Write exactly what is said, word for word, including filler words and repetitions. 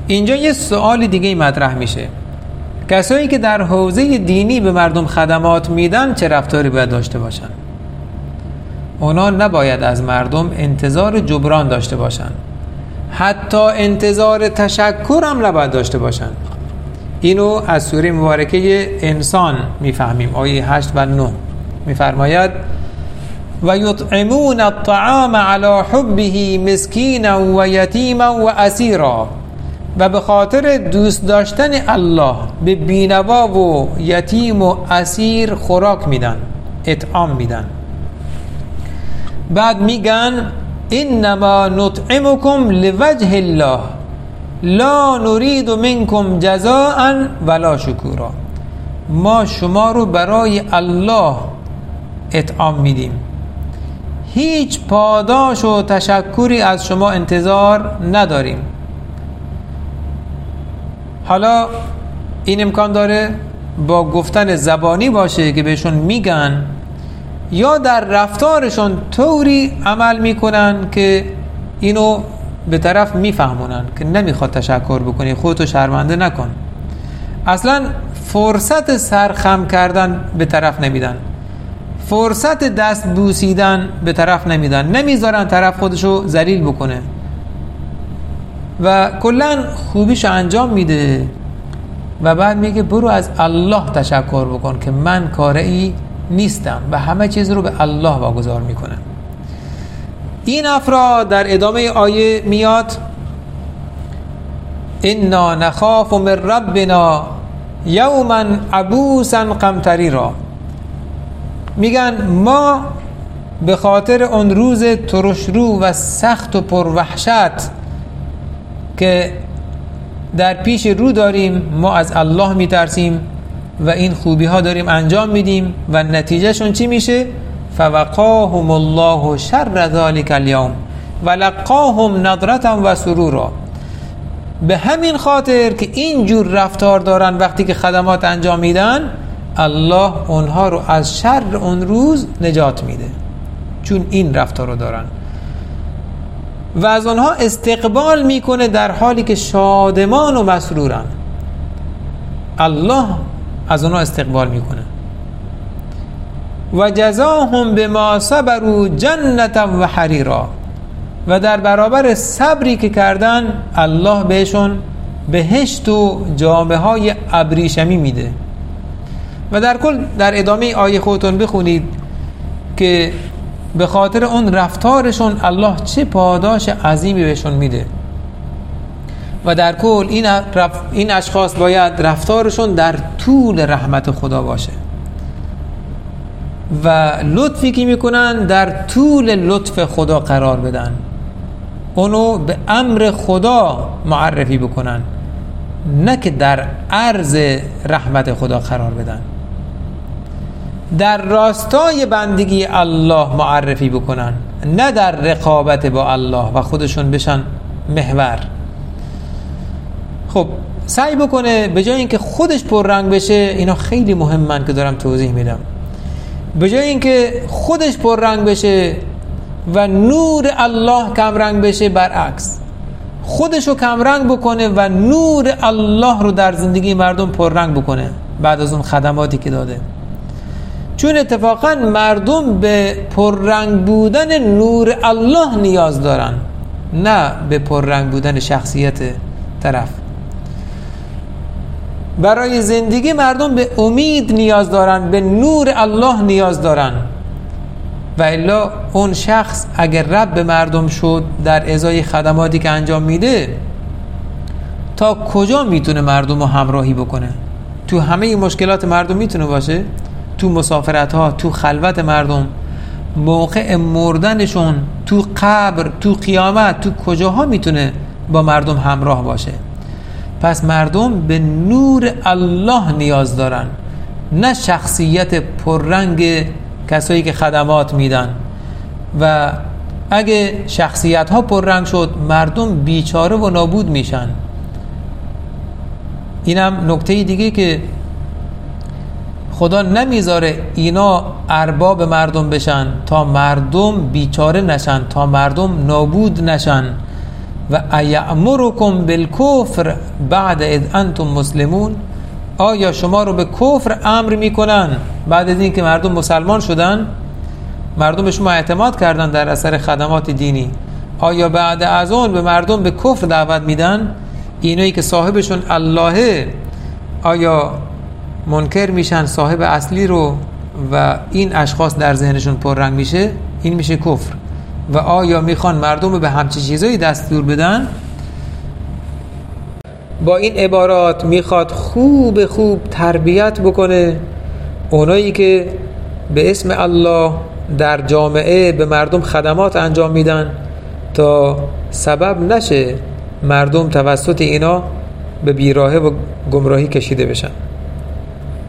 اینجا یه سوال دیگه مطرح میشه، کسایی که در حوزه دینی به مردم خدمات میدن چه رفتاری باید داشته باشن؟ اونا نباید از مردم انتظار جبران داشته باشن، حتی انتظار تشکر هم نباید داشته باشن. اینو از سوره مبارکه انسان میفهمیم، آیه هشت و نه میفرماید و یطعمون الطعام علی حبه مسکینا و یتیما و اسیرا، و به خاطر دوست داشتن الله به بینوا و یتیم و اسیر خوراک میدن، اطعام میدن. بعد میگن انما نطعمکم لوجه الله لا نريد منکم جزاء ولا شکورا، ما شما رو برای الله اطعام میدیم، هیچ پاداش و تشکری از شما انتظار نداریم. حالا این امکان داره با گفتن زبانی باشه که بهشون میگن، یا در رفتارشون طوری عمل میکنن که اینو به طرف میفهمونن که نمیخواد تشکر بکنی، خودتو شرمنده نکن. اصلا فرصت سرخم کردن به طرف نمیدن، فرصت دست بوسیدن به طرف نمیدن، نمیذارن طرف خودشو ذلیل بکنه و کلا خوبیشو انجام میده و بعد میگه برو از الله تشکر بکن که من کاری نیستم و همه چیز رو به الله واگذار میکنه. این افراد در ادامه آیه میاد انا نخاف من ربنا یوما عبوسا قمطریرا، میگن ما به خاطر اون روز ترشرو و سخت و پروحشت که در پیش رو داریم، ما از الله میترسیم و این خوبی ها داریم انجام میدیم و نتیجه شون چی میشه؟ فوقاهم الله شر ذلك اليوم ولقاهم نضرة و سرورا. به همین خاطر که اینجور رفتار دارن وقتی که خدمات انجام میدن، الله اونها رو از شر اون روز نجات میده، چون این رفتار رو دارن و از اونها استقبال میکنه در حالی که شادمان و مسرورن. الله از اونها استقبال میکنه و جزاهم بما صبروا جنتا و حریرا، و در برابر صبری که کردن الله بهشون بهشت و جامه های ابریشمی میده. و در کل در ادامه آیه خودتون بخونید که به خاطر اون رفتارشون الله چه پاداش عظیمی بهشون میده. و در کل این رف... این اشخاص باید رفتارشون در طول رحمت خدا باشه و لطفی که میکنن در طول لطف خدا قرار بدن، اونو به امر خدا معرفی بکنن، نه که در عرض رحمت خدا قرار بدن، در راستای بندگی الله معرفی بکنن، نه در رقابت با الله و خودشون بشن محور. خب سعی بکنه به جای اینکه خودش پررنگ بشه، اینا خیلی مهمن که دارم توضیح میدم، به جای اینکه خودش پررنگ بشه و نور الله کمرنگ بشه، برعکس خودشو کمرنگ بکنه و نور الله رو در زندگی مردم پررنگ بکنه بعد از اون خدماتی که داده. چون اتفاقا مردم به پررنگ بودن نور الله نیاز دارن، نه به پررنگ بودن شخصیت طرف. برای زندگی مردم به امید نیاز دارن، به نور الله نیاز دارن، و الا اون شخص اگر رب مردم شد در ازای خدماتی که انجام میده، تا کجا میتونه مردم رو همراهی بکنه؟ تو همه مشکلات مردم میتونه باشه؟ تو مسافرت ها، تو خلوت مردم، موقع مردنشون، تو قبر، تو قیامت، تو کجاها میتونه با مردم همراه باشه؟ پس مردم به نور الله نیاز دارن، نه شخصیت پررنگ کسایی که خدمات میدن. و اگه شخصیت ها پررنگ شد، مردم بیچاره و نابود میشن. اینم نکته دیگه که خدا نمیذاره اینا ارباب مردم بشن تا مردم بیچاره نشن، تا مردم نابود نشن و ایامرکم بالکفر بعد اذ انتم مسلمون، آیا شما رو به کفر امر میکنن بعد از اینکه مردم مسلمان شدن، مردم به شما اعتماد کردن در اثر خدمات دینی، آیا بعد از اون به مردم به کفر دعوت میدن؟ اینایی که صاحبشون الله، آیا منکر میشن صاحب اصلی رو و این اشخاص در ذهنشون پررنگ میشه؟ این میشه کفر. و آیا میخوان مردم رو به همچین چیزایی دستور بدن؟ با این عبارات میخواد خوب خوب تربیت بکنه اونایی که به اسم الله در جامعه به مردم خدمات انجام میدن تا سبب نشه مردم توسط اینا به بیراهه و گمراهی کشیده بشن.